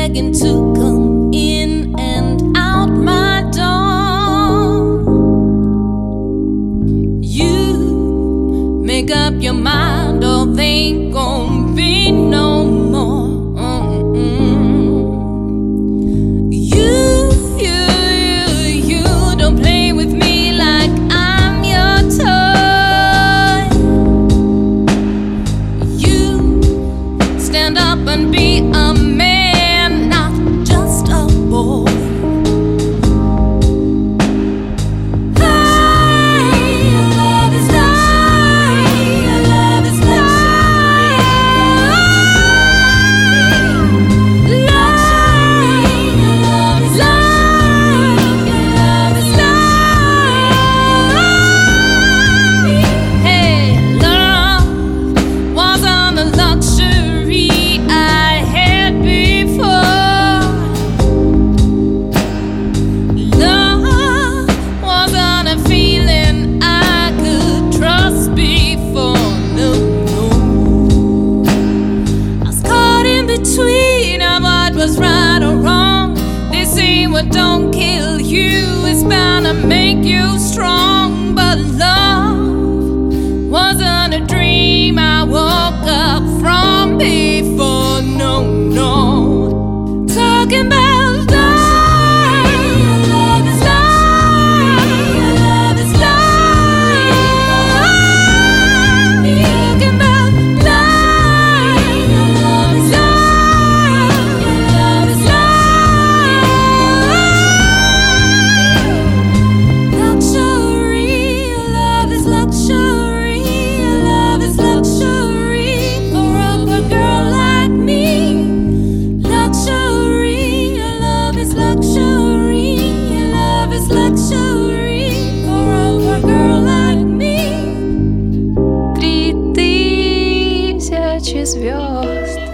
begging to come in and out my door. You make up your mind, or they ain't gon' be no more. You don't play with me like I'm your toy. You stand up and be a man, not just a boy. Between of what was right or wrong, they say what don't kill you is bound to make you strong. But love wasn't a dream I woke up from before. No, no. Talking about love is love, love is love. Talking about love is love. Звезд